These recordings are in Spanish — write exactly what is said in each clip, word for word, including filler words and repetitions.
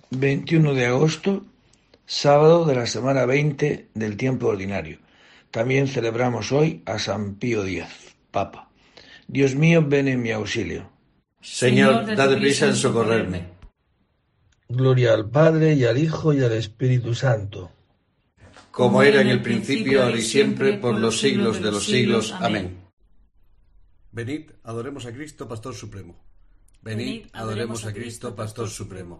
veintiuno de agosto, sábado de la semana veinte del tiempo ordinario. También celebramos hoy a San Pío X, Papa. Dios mío, ven en mi auxilio. Señor, date prisa en socorrerme. Gloria al Padre, y al Hijo, y al Espíritu Santo. Como era en el principio, ahora y siempre, por los siglos de los siglos. Amén. Venid, adoremos a Cristo, Pastor Supremo. Venid, adoremos a Cristo, Pastor Supremo.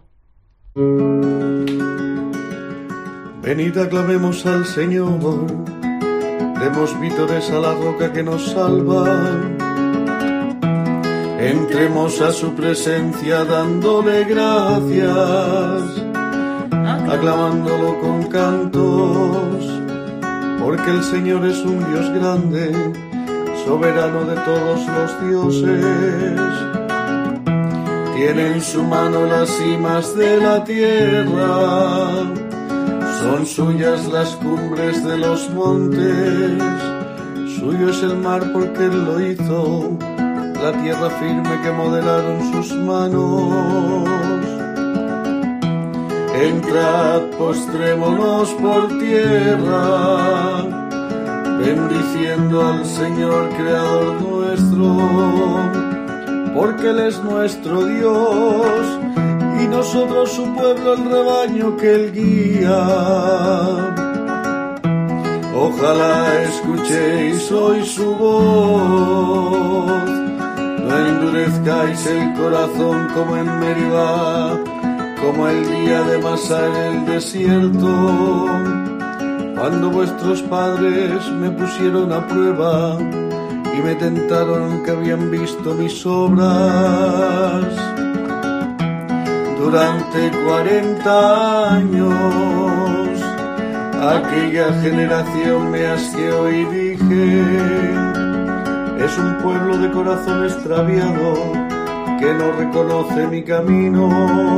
Venid, aclamemos al Señor, demos vítores a la roca que nos salva. Entremos a su presencia dándole gracias, aclamándolo con cantos, porque el Señor es un Dios grande, soberano de todos los dioses. Tiene en su mano las cimas de la tierra, son suyas las cumbres de los montes, suyo es el mar porque Él lo hizo, la tierra firme que modelaron sus manos. Entrad, postrémonos por tierra, bendiciendo al Señor Creador nuestro, porque Él es nuestro Dios, y nosotros su pueblo, el rebaño que Él guía. Ojalá escuchéis hoy su voz, no endurezcáis el corazón como en Meribá, como el día de Masá en el desierto, cuando vuestros padres me pusieron a prueba y me tentaron aunque habían visto mis obras. Durante cuarenta años aquella generación me asqueó y dije: es un pueblo de corazón extraviado que no reconoce mi camino.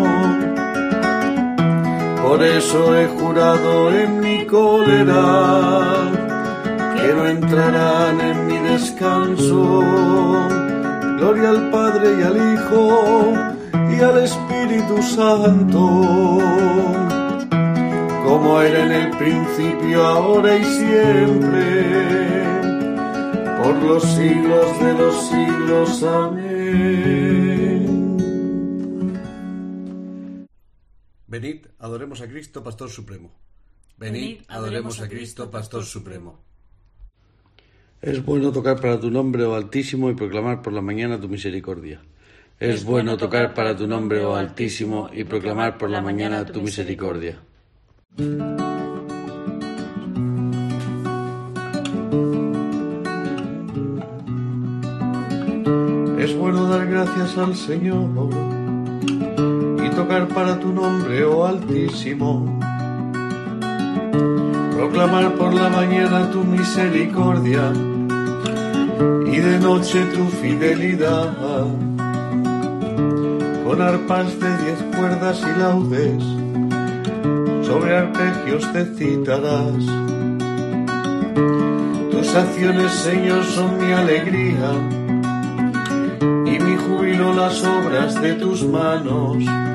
Por eso he jurado en mi cólera que no entrarán en mi descanso. Gloria al Padre y al Hijo y al Espíritu Santo, como era en el principio, ahora y siempre, por los siglos de los siglos. Amén. Venid, adoremos a Cristo, Pastor Supremo. Venid, adoremos a Cristo, Pastor Supremo. Es bueno tocar para tu nombre, oh Altísimo, y proclamar por la mañana tu misericordia. Es bueno tocar para tu nombre, oh Altísimo, y proclamar por la mañana tu misericordia. Es bueno dar gracias al Señor y tocar para tu nombre, oh Altísimo. Proclamar por la mañana tu misericordia y de noche tu fidelidad. Con arpas de diez cuerdas y laudes, sobre arpegios te citarás. Tus acciones, Señor, son mi alegría, y mi júbilo las obras de tus manos.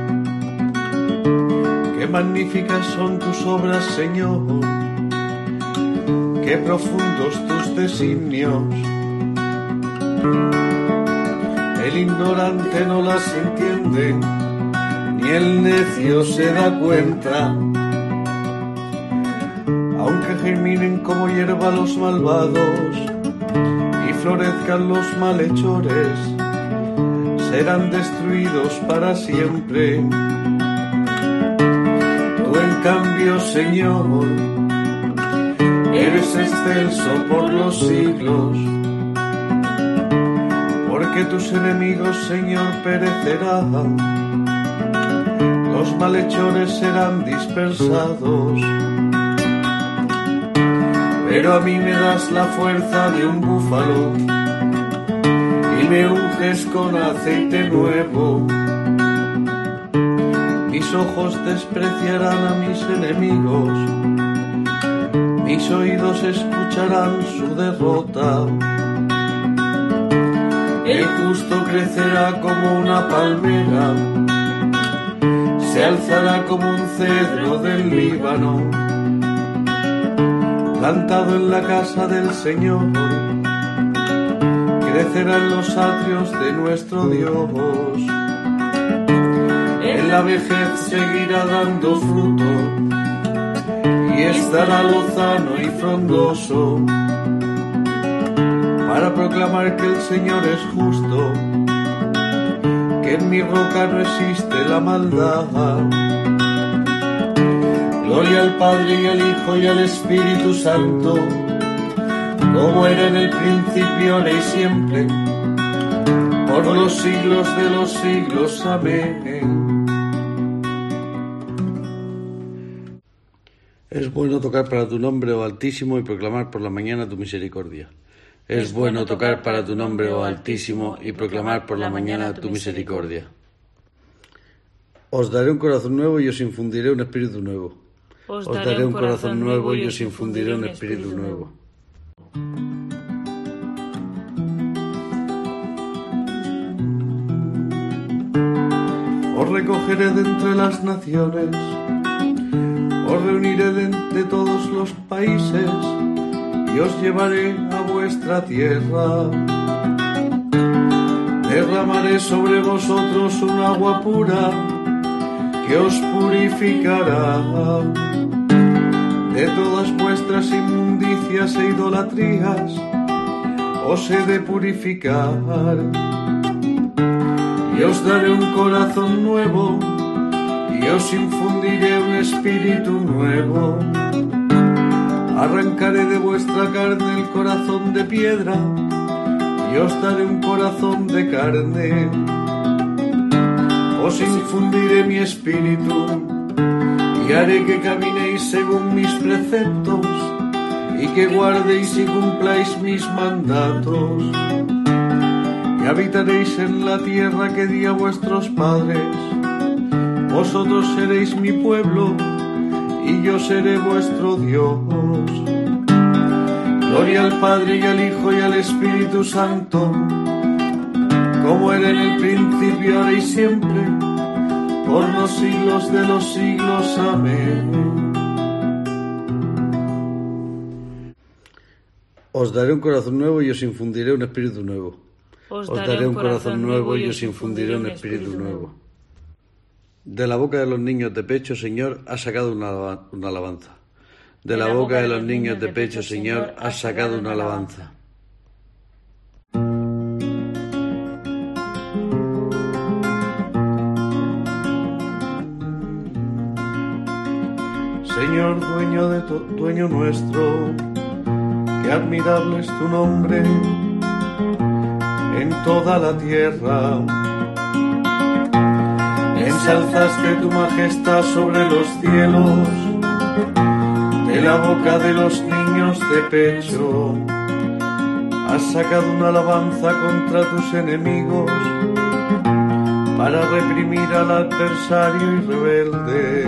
Qué magníficas son tus obras, Señor, qué profundos tus designios. El ignorante no las entiende, ni el necio se da cuenta. Aunque germinen como hierba los malvados y florezcan los malhechores, serán destruidos para siempre. Tú, en cambio, Señor, eres excelso por los siglos, porque tus enemigos, Señor, perecerán, los malhechores serán dispersados. Pero a mí me das la fuerza de un búfalo y me unges con aceite nuevo. Mis ojos despreciarán a mis enemigos, mis oídos escucharán su derrota. El justo crecerá como una palmera, se alzará como un cedro del Líbano, plantado en la casa del Señor, crecerá en los atrios de nuestro Dios. En la vejez seguirá dando fruto y estará lozano y frondoso, para proclamar que el Señor es justo, que en mi roca no existe la maldad. Gloria al Padre y al Hijo y al Espíritu Santo, como era en el principio, ahora y siempre, por los siglos de los siglos. Amén. Es bueno tocar para tu nombre, oh Altísimo, y proclamar por la mañana tu misericordia. Es bueno tocar para tu nombre, oh Altísimo, y proclamar por la mañana tu misericordia. Os daré un corazón nuevo y os infundiré un espíritu nuevo. Os daré un corazón nuevo y os infundiré un espíritu nuevo. Os recogeré de entre las naciones, os reuniré de entre todos los países, y os llevaré a vuestra tierra. Derramaré sobre vosotros un agua pura que os purificará de todas vuestras inmundicias e idolatrías. Os he de purificar y os daré un corazón nuevo y os infundiré un espíritu nuevo. Arrancaré de vuestra carne el corazón de piedra y os daré un corazón de carne. Os infundiré mi espíritu y haré que caminéis según mis preceptos y que guardéis y cumpláis mis mandatos. Y habitaréis en la tierra que di a vuestros padres. Vosotros seréis mi pueblo y yo seré vuestro Dios. Gloria al Padre y al Hijo y al Espíritu Santo, como era en el principio, ahora y siempre, por los siglos de los siglos. Amén. Os daré un corazón nuevo y os infundiré un espíritu nuevo. Os daré un corazón nuevo y os infundiré un espíritu nuevo. De la boca de los niños de pecho, Señor, has sacado una, una alabanza. De la boca de los niños de pecho, Señor, has sacado una alabanza. Señor, dueño de to- dueño nuestro, qué admirable es tu nombre en toda la tierra. Ensalzaste tu majestad sobre los cielos, de la boca de los niños de pecho. Has sacado una alabanza contra tus enemigos, para reprimir al adversario y rebelde.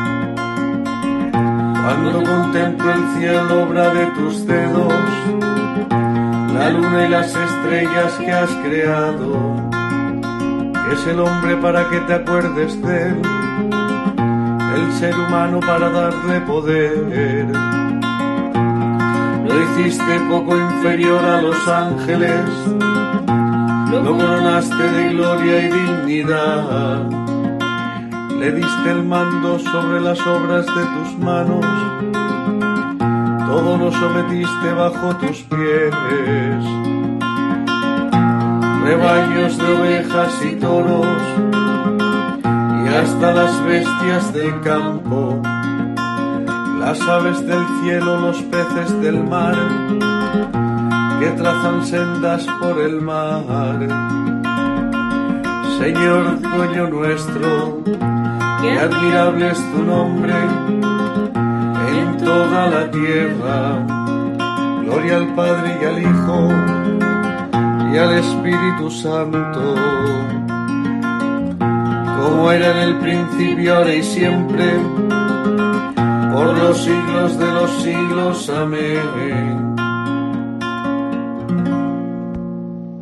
Cuando contemplo el cielo, obra de tus dedos, la luna y las estrellas que has creado, ¿qué es el hombre para que te acuerdes de él? El ser humano para darle poder. Lo hiciste poco inferior a los ángeles, lo coronaste de gloria y dignidad. Le diste el mando sobre las obras de tus manos, todo lo sometiste bajo tus pies. Rebaños de ovejas y toros, y hasta las bestias del campo, las aves del cielo, los peces del mar, que trazan sendas por el mar. Señor, dueño nuestro, qué admirable es tu nombre en toda la tierra. Gloria al Padre y al Hijo y al Espíritu Santo, como era en el principio, ahora y siempre, por los siglos de los siglos. Amén.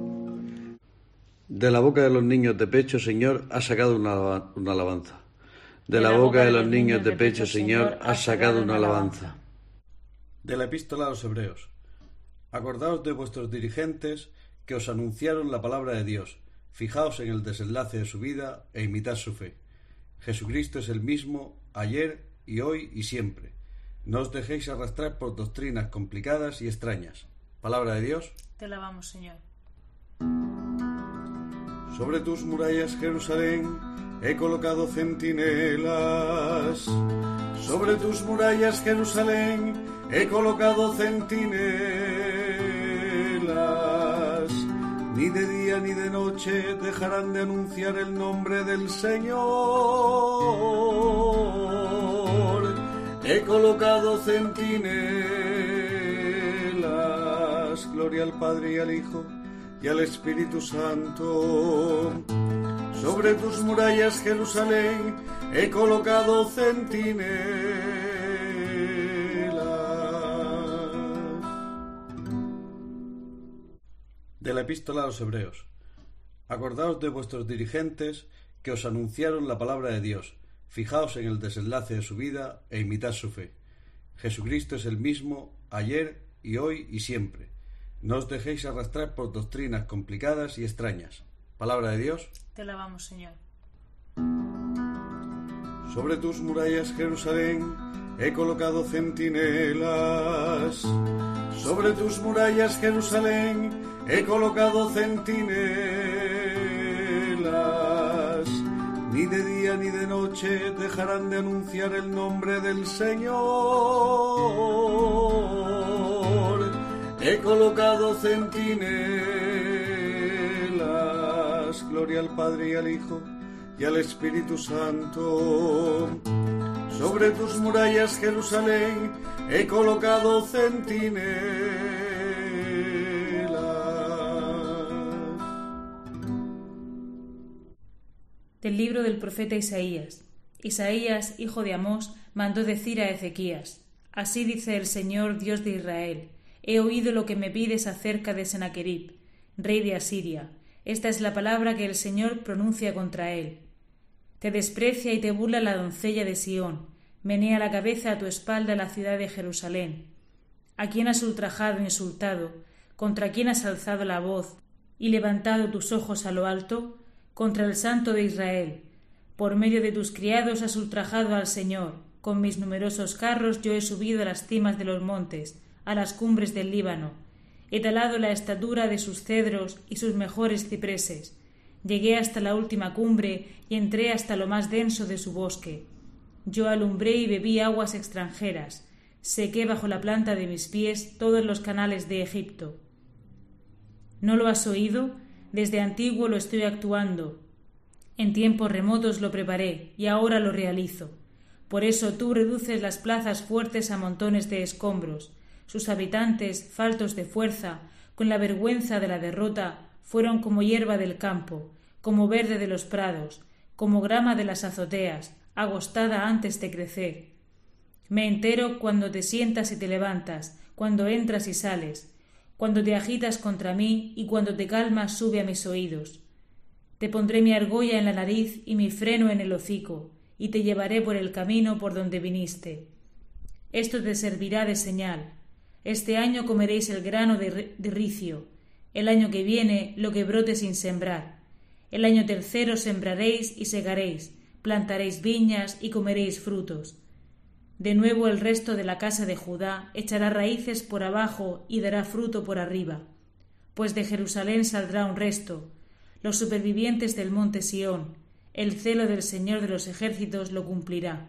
De la boca de los niños de pecho, Señor, has sacado una, una alabanza. De la boca de los niños de pecho, Señor, has sacado una alabanza. De la epístola a los Hebreos. Acordaos de vuestros dirigentes que os anunciaron la palabra de Dios. Fijaos en el desenlace de su vida e imitad su fe. Jesucristo es el mismo ayer y hoy y siempre. No os dejéis arrastrar por doctrinas complicadas y extrañas. Palabra de Dios. Te alabamos, Señor. Sobre tus murallas, Jerusalén, he colocado centinelas. Sobre tus murallas, Jerusalén, he colocado centinelas. Ni de día ni de noche dejarán de anunciar el nombre del Señor. He colocado centinelas. Gloria al Padre y al Hijo y al Espíritu Santo. Sobre tus murallas, Jerusalén, he colocado centinelas. De la epístola a los Hebreos. Acordaos de vuestros dirigentes que os anunciaron la palabra de Dios. Fijaos en el desenlace de su vida e imitad su fe. Jesucristo es el mismo ayer y hoy y siempre. No os dejéis arrastrar por doctrinas complicadas y extrañas. Palabra de Dios. Te alabamos, Señor. Sobre tus murallas, Jerusalén, he colocado centinelas. Sobre tus murallas, Jerusalén, he colocado centinelas. Ni de día ni de noche dejarán de anunciar el nombre del Señor. He colocado centinelas. Gloria al Padre y al Hijo y al Espíritu Santo. Sobre tus murallas, Jerusalén, he colocado centinelas. Del libro del profeta Isaías. Isaías, hijo de Amós, mandó decir a Ezequías: Así dice el Señor, Dios de Israel: He oído lo que me pides acerca de Sennacherib, rey de Asiria. Esta es la palabra que el Señor pronuncia contra él. Te desprecia y te burla la doncella de Sión, menea la cabeza a tu espalda la ciudad de Jerusalén. ¿A quién has ultrajado e insultado? ¿Contra quién has alzado la voz y levantado tus ojos a lo alto? Contra el Santo de Israel. Por medio de tus criados has ultrajado al Señor. Con mis numerosos carros yo he subido a las cimas de los montes, a las cumbres del Líbano. He talado la estatura de sus cedros y sus mejores cipreses. Llegué hasta la última cumbre y entré hasta lo más denso de su bosque. Yo alumbré y bebí aguas extranjeras. Sequé bajo la planta de mis pies todos los canales de Egipto. ¿No lo has oído? Desde antiguo lo estoy actuando. En tiempos remotos lo preparé y ahora lo realizo. Por eso tú reduces las plazas fuertes a montones de escombros. Sus habitantes, faltos de fuerza, con la vergüenza de la derrota, fueron como hierba del campo, como verde de los prados, como grama de las azoteas, agostada antes de crecer. Me entero cuando te sientas y te levantas, cuando entras y sales, cuando te agitas contra mí y cuando te calmas sube a mis oídos. Te pondré mi argolla en la nariz y mi freno en el hocico, y te llevaré por el camino por donde viniste. Esto te servirá de señal. Este año comeréis el grano de, de ricio, el año que viene lo que brote sin sembrar. El año tercero sembraréis y segaréis, plantaréis viñas y comeréis frutos. De nuevo el resto de la casa de Judá echará raíces por abajo y dará fruto por arriba. Pues de Jerusalén saldrá un resto, los supervivientes del monte Sión, el celo del Señor de los ejércitos lo cumplirá.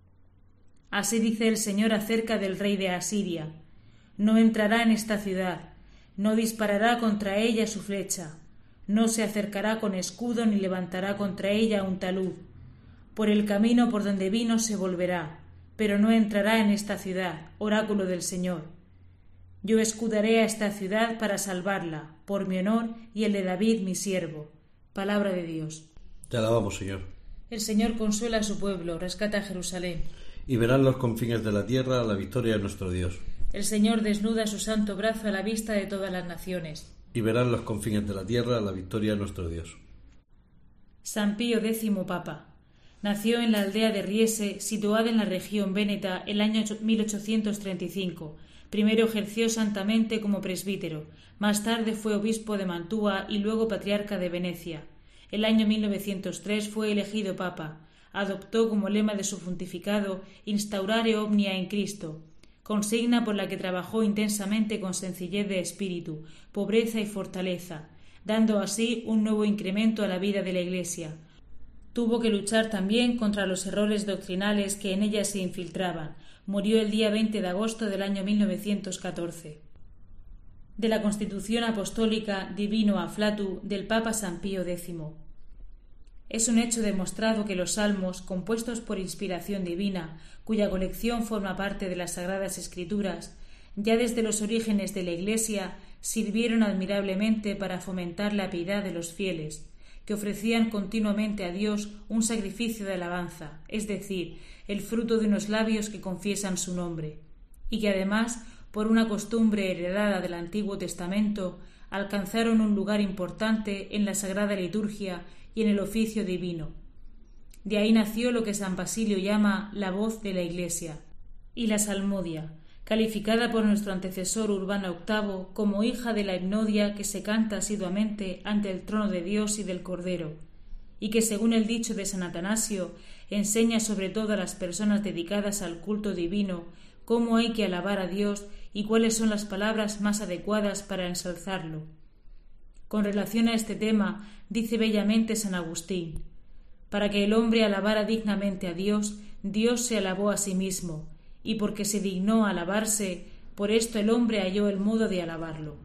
Así dice el Señor acerca del rey de Asiria: no entrará en esta ciudad, no disparará contra ella su flecha, no se acercará con escudo ni levantará contra ella un talud. Por el camino por donde vino se volverá, pero no entrará en esta ciudad, oráculo del Señor. Yo escudaré a esta ciudad para salvarla, por mi honor y el de David mi siervo. Palabra de Dios. Te alabamos, Señor. El Señor consuela a su pueblo, rescata a Jerusalén. Y verán los confines de la tierra la victoria de nuestro Dios. El Señor desnuda su santo brazo a la vista de todas las naciones. Y verán los confines de la tierra la victoria de nuestro Dios. San Pío X, Papa. Nació en la aldea de Riese, situada en la región véneta, el año mil ochocientos treinta y cinco. Primero ejerció santamente como presbítero, más tarde fue obispo de Mantua y luego patriarca de Venecia. El año mil novecientos tres fue elegido papa. Adoptó como lema de su pontificado Instaurare omnia in Cristo, consigna por la que trabajó intensamente con sencillez de espíritu, pobreza y fortaleza, dando así un nuevo incremento a la vida de la Iglesia. Tuvo que luchar también contra los errores doctrinales que en ella se infiltraban. Murió el día veinte de agosto del año mil novecientos catorce. De la Constitución Apostólica Divino Afflatus del Papa San Pío décimo. Es un hecho demostrado que los salmos, compuestos por inspiración divina, cuya colección forma parte de las Sagradas Escrituras, ya desde los orígenes de la Iglesia sirvieron admirablemente para fomentar la piedad de los fieles, que ofrecían continuamente a Dios un sacrificio de alabanza, es decir, el fruto de unos labios que confiesan su nombre, y que además, por una costumbre heredada del Antiguo Testamento, alcanzaron un lugar importante en la Sagrada Liturgia y en el oficio divino. De ahí nació lo que San Basilio llama la voz de la Iglesia, y la salmodia, calificada por nuestro antecesor Urbano octavo como hija de la himnodia que se canta asiduamente ante el trono de Dios y del Cordero, y que, según el dicho de San Atanasio, enseña sobre todo a las personas dedicadas al culto divino cómo hay que alabar a Dios y cuáles son las palabras más adecuadas para ensalzarlo. Con relación a este tema, dice bellamente San Agustín: para que el hombre alabara dignamente a Dios, Dios se alabó a sí mismo, y porque se dignó alabarse, por esto el hombre halló el modo de alabarlo.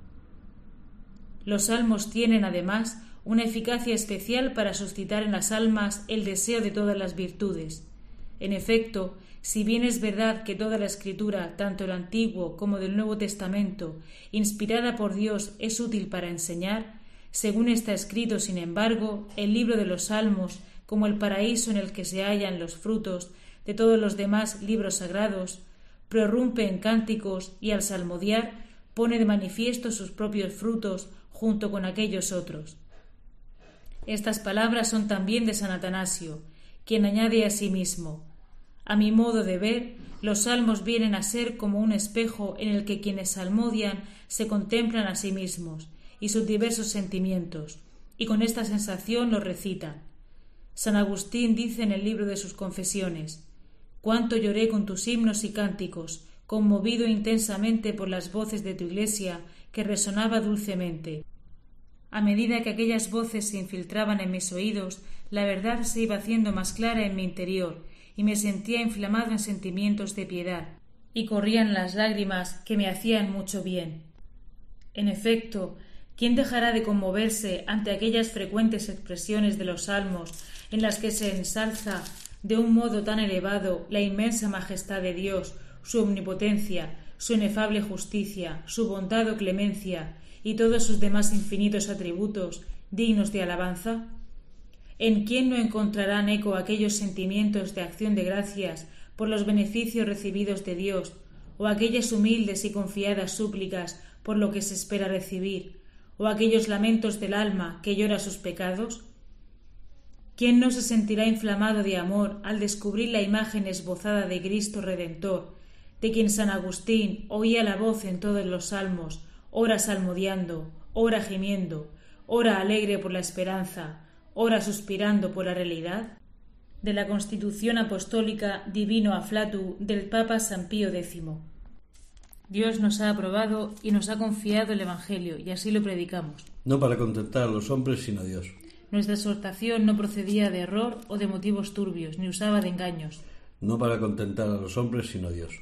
Los salmos tienen, además, una eficacia especial para suscitar en las almas el deseo de todas las virtudes. En efecto, si bien es verdad que toda la Escritura, tanto el Antiguo como del Nuevo Testamento, inspirada por Dios, es útil para enseñar, según está escrito, sin embargo, el libro de los Salmos, como el paraíso en el que se hallan los frutos de todos los demás libros sagrados, prorrumpe en cánticos y al salmodiar pone de manifiesto sus propios frutos junto con aquellos otros. Estas palabras son también de San Atanasio, quien añade a sí mismo: a mi modo de ver, los salmos vienen a ser como un espejo en el que quienes salmodian se contemplan a sí mismos y sus diversos sentimientos, y con esta sensación los recitan. San Agustín dice en el libro de sus Confesiones: cuánto lloré con tus himnos y cánticos, conmovido intensamente por las voces de tu Iglesia, que resonaba dulcemente. A medida que aquellas voces se infiltraban en mis oídos, la verdad se iba haciendo más clara en mi interior, y me sentía inflamado en sentimientos de piedad, y corrían las lágrimas que me hacían mucho bien. En efecto, ¿quién dejará de conmoverse ante aquellas frecuentes expresiones de los salmos en las que se ensalza de un modo tan elevado la inmensa majestad de Dios, su omnipotencia, su inefable justicia, su bondad o clemencia y todos sus demás infinitos atributos dignos de alabanza? ¿En quién no encontrarán eco aquellos sentimientos de acción de gracias por los beneficios recibidos de Dios, o aquellas humildes y confiadas súplicas por lo que se espera recibir, o aquellos lamentos del alma que llora sus pecados? ¿Quién no se sentirá inflamado de amor al descubrir la imagen esbozada de Cristo Redentor, de quien San Agustín oía la voz en todos los salmos, ora salmodiando, ora gimiendo, ora alegre por la esperanza, ora suspirando por la realidad? De la Constitución Apostólica Divino Afflatus del Papa San Pío décimo. Dios nos ha aprobado y nos ha confiado el Evangelio, y así lo predicamos. No para contentar a los hombres, sino a Dios. Nuestra exhortación no procedía de error o de motivos turbios, ni usaba de engaños. No para contentar a los hombres, sino a Dios.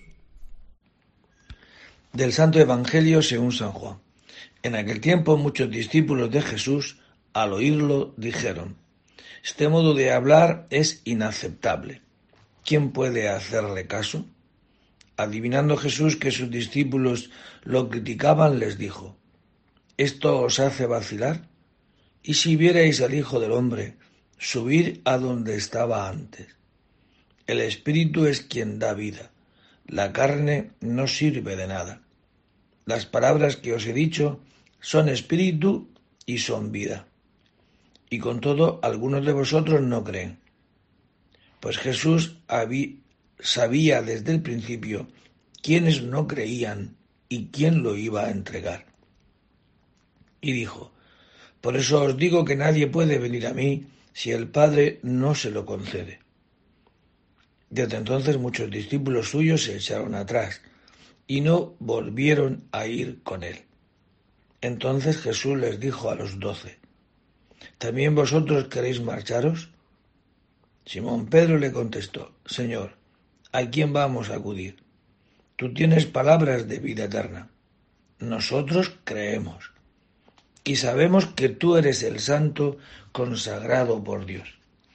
Del Santo Evangelio según San Juan. En aquel tiempo muchos discípulos de Jesús, al oírlo, dijeron: este modo de hablar es inaceptable. ¿Quién puede hacerle caso? Adivinando Jesús que sus discípulos lo criticaban, les dijo: ¿esto os hace vacilar? ¿Y si vierais al Hijo del Hombre subir a donde estaba antes? El Espíritu es quien da vida, la carne no sirve de nada. Las palabras que os he dicho son espíritu y son vida. Y con todo, algunos de vosotros no creen. pues Jesús había, sabía desde el principio quiénes no creían y quién lo iba a entregar. Y dijo: por eso os digo que nadie puede venir a mí si el Padre no se lo concede. Desde entonces muchos discípulos suyos se echaron atrás y no volvieron a ir con él. Entonces Jesús les dijo a los doce: ¿también vosotros queréis marcharos? Simón Pedro le contestó: Señor, ¿a quién vamos a acudir? Tú tienes palabras de vida eterna. Nosotros creemos y sabemos que tú eres el Santo consagrado por Dios.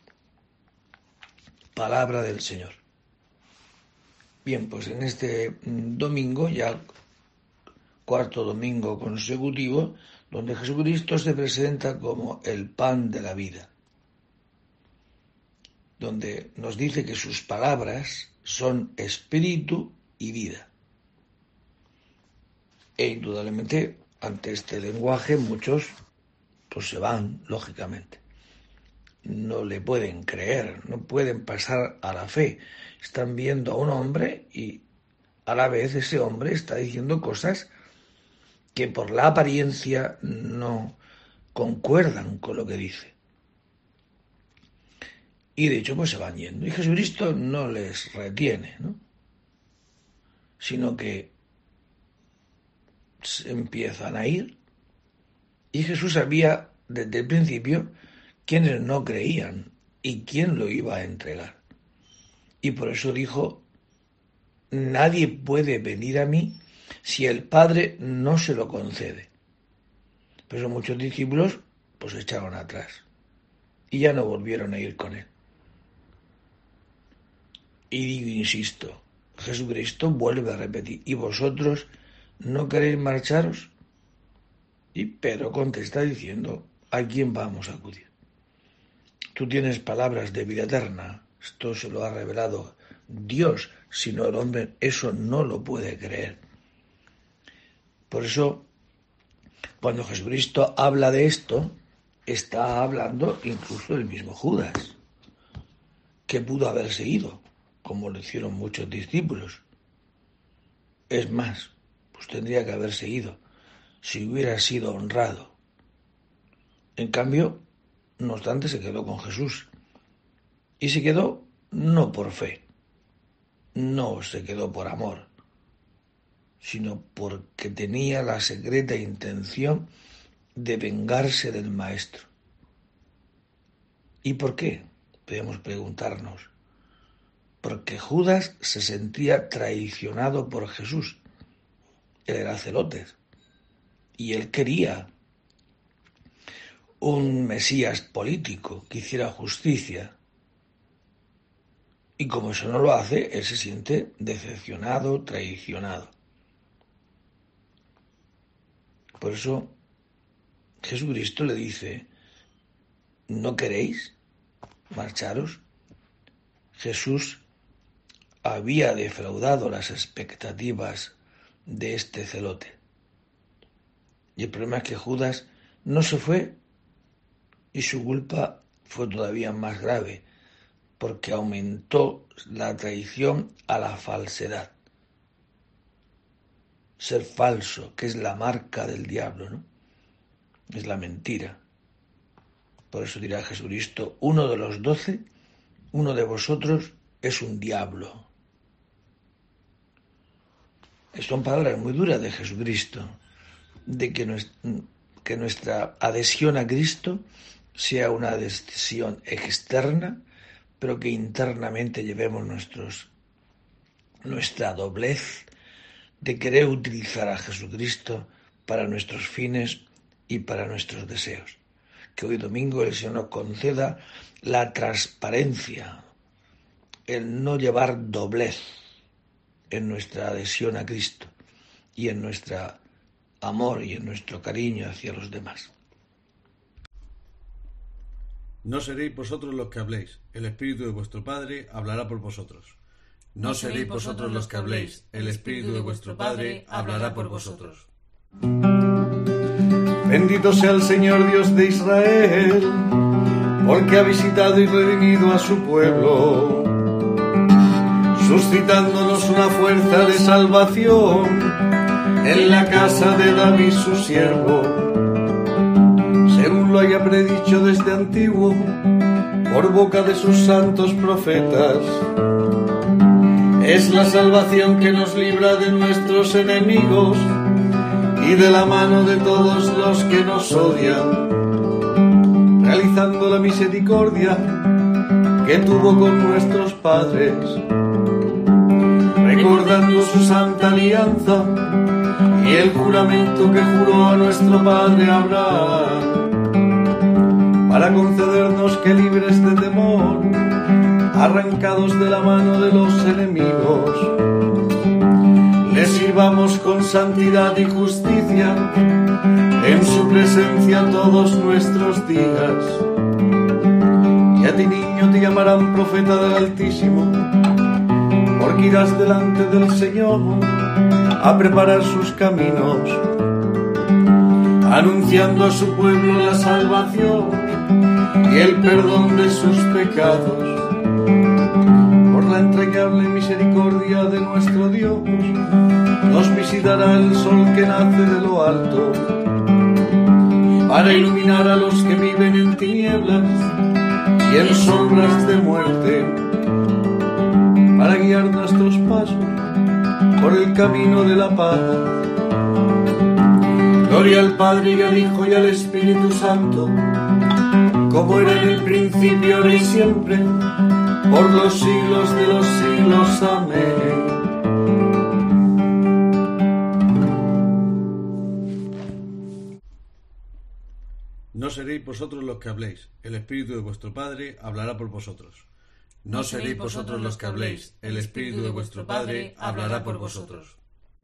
Palabra del Señor. Bien, pues en este domingo, ya cuarto domingo consecutivo, donde Jesucristo se presenta como el pan de la vida, donde nos dice que sus palabras son espíritu y vida. E indudablemente, ante este lenguaje, muchos pues se van, lógicamente. No le pueden creer, no pueden pasar a la fe. Están viendo a un hombre y a la vez ese hombre está diciendo cosas que por la apariencia no concuerdan con lo que dice. Y de hecho pues se van yendo. Y Jesucristo no les retiene, ¿no? Sino que empiezan a ir. Y Jesús sabía desde el principio quiénes no creían y quién lo iba a entregar. Y por eso dijo: nadie puede venir a mí si el Padre no se lo concede. Por eso muchos discípulos pues se echaron atrás y ya no volvieron a ir con él. Y digo, insisto, Jesucristo vuelve a repetir: ¿y vosotros no queréis marcharos? Y Pedro contesta diciendo: ¿a quién vamos a acudir? Tú tienes palabras de vida eterna. Esto se lo ha revelado Dios, sino el hombre eso no lo puede creer. Por eso, cuando Jesucristo habla de esto, está hablando incluso del mismo Judas, que pudo haberse ido, como lo hicieron muchos discípulos. Es más, pues tendría que haberse ido si hubiera sido honrado. En cambio, no obstante, se quedó con Jesús. Y se quedó no por fe, no se quedó por amor, sino porque tenía la secreta intención de vengarse del Maestro. ¿Y por qué? Podemos preguntarnos. Porque Judas se sentía traicionado por Jesús. Él era celote y él quería un Mesías político que hiciera justicia. Y como eso no lo hace, él se siente decepcionado, traicionado. Por eso Jesucristo le dice: ¿no queréis marcharos? Jesús había defraudado las expectativas de este celote. Y el problema es que Judas no se fue y su culpa fue todavía más grave, porque aumentó la traición a la falsedad. Ser falso, que es la marca del diablo, ¿no? Es la mentira. Por eso dirá Jesucristo: uno de los doce, uno de vosotros es un diablo. Son palabras muy duras de Jesucristo, de que, nuestra, que nuestra adhesión a Cristo sea una adhesión externa, pero que internamente llevemos nuestros, nuestra doblez de querer utilizar a Jesucristo para nuestros fines y para nuestros deseos. Que hoy domingo el Señor nos conceda la transparencia, el no llevar doblez en nuestra adhesión a Cristo y en nuestro amor y en nuestro cariño hacia los demás. No seréis vosotros los que habléis, el Espíritu de vuestro Padre hablará por vosotros. No seréis vosotros los que habléis, el Espíritu de vuestro Padre hablará por vosotros. Bendito sea el Señor Dios de Israel, porque ha visitado y redimido a su pueblo, suscitándonos una fuerza de salvación en la casa de David su siervo, según lo haya predicho desde antiguo por boca de sus santos profetas. Es la salvación que nos libra de nuestros enemigos y de la mano de todos los que nos odian, realizando la misericordia que tuvo con nuestros padres, recordando su santa alianza y el juramento que juró a nuestro padre Abraham, para concedernos que, libres de temor, arrancados de la mano de los enemigos, le sirvamos con santidad y justicia en su presencia todos nuestros días. Y a ti, niño, te llamarán profeta del Altísimo, porque irás delante del Señor a preparar sus caminos, anunciando a su pueblo la salvación y el perdón de sus pecados. Por la entrañable misericordia de nuestro Dios, nos visitará el sol que nace de lo alto, para iluminar a los que viven en tinieblas y en sombras de muerte, para guiar nuestros pasos por el camino de la paz. Gloria al Padre y al Hijo y al Espíritu Santo, como era en el principio, ahora y siempre, por los siglos de los siglos. Amén. No seréis vosotros los que habléis, el Espíritu de vuestro Padre hablará por vosotros. No seréis vosotros los que habléis, el Espíritu de vuestro Padre hablará por vosotros.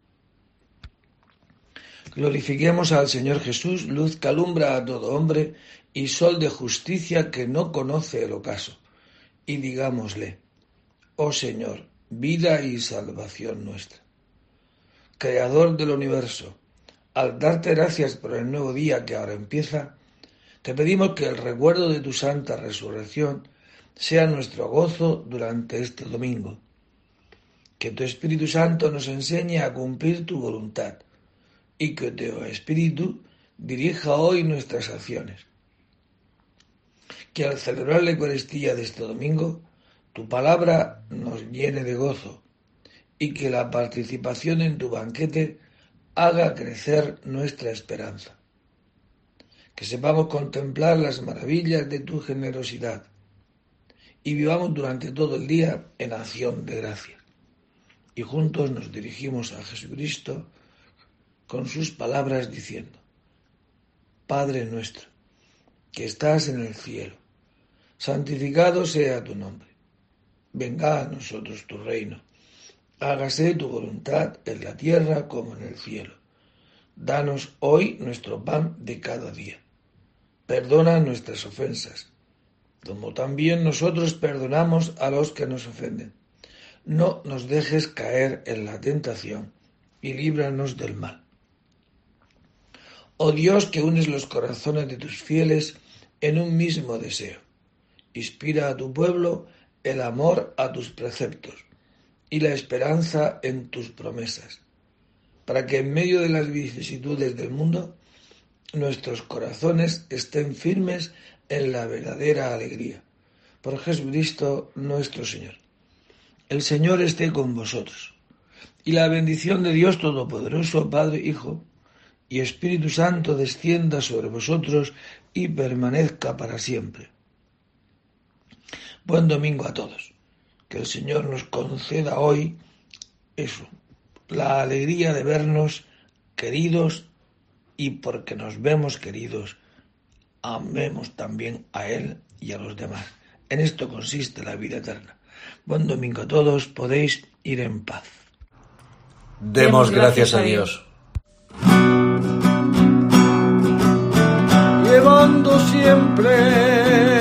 Glorifiquemos al Señor Jesús, luz que alumbra a todo hombre y sol de justicia que no conoce el ocaso. Y digámosle: oh Señor, vida y salvación nuestra. Creador del universo, al darte gracias por el nuevo día que ahora empieza, te pedimos que el recuerdo de tu santa resurrección sea nuestro gozo durante este domingo. Que tu Espíritu Santo nos enseñe a cumplir tu voluntad y que tu Espíritu dirija hoy nuestras acciones. Que al celebrar la Eucaristía de este domingo, tu palabra nos llene de gozo y que la participación en tu banquete haga crecer nuestra esperanza. Que sepamos contemplar las maravillas de tu generosidad y vivamos durante todo el día en acción de gracia. Y juntos nos dirigimos a Jesucristo con sus palabras diciendo: Padre nuestro, que estás en el cielo, santificado sea tu nombre. Venga a nosotros tu reino. Hágase tu voluntad en la tierra como en el cielo. Danos hoy nuestro pan de cada día. Perdona nuestras ofensas, como también nosotros perdonamos a los que nos ofenden. No nos dejes caer en la tentación y líbranos del mal. Oh Dios, que unes los corazones de tus fieles en un mismo deseo, inspira a tu pueblo el amor a tus preceptos y la esperanza en tus promesas, para que en medio de las vicisitudes del mundo nuestros corazones estén firmes en la verdadera alegría. Por Jesucristo nuestro Señor. El Señor esté con vosotros, y la bendición de Dios Todopoderoso, Padre, Hijo y Espíritu Santo descienda sobre vosotros y permanezca para siempre. Buen domingo a todos. Que el Señor nos conceda hoy eso, la alegría de vernos queridos, y porque nos vemos queridos, amemos también a Él y a los demás. En esto consiste la vida eterna. Buen domingo a todos, podéis ir en paz. Demos gracias a Dios. Llevando siempre